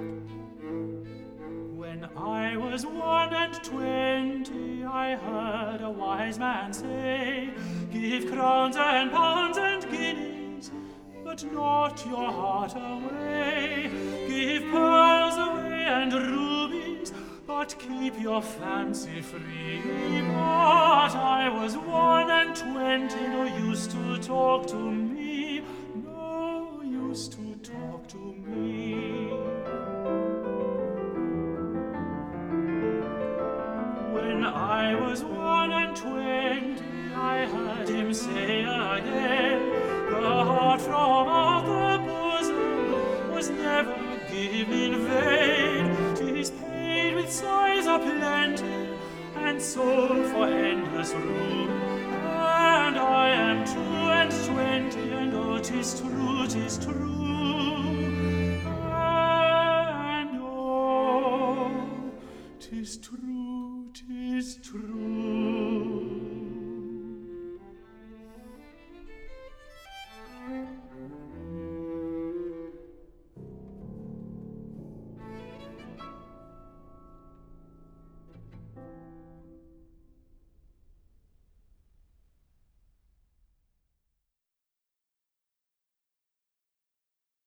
When I was 21, I heard a wise man say, give crowns and pounds and guineas, but not your heart away. Give pearls away and rubies, but keep your fancy free. But I was 21, no use to talk to me, no use to talk to me. When I was 21, I heard him say again, the heart from out the bosom was never given in vain. 'Tis paid with sighs aplenty, and sold for endless room. And I am 22, and oh, 'tis true, 'tis true.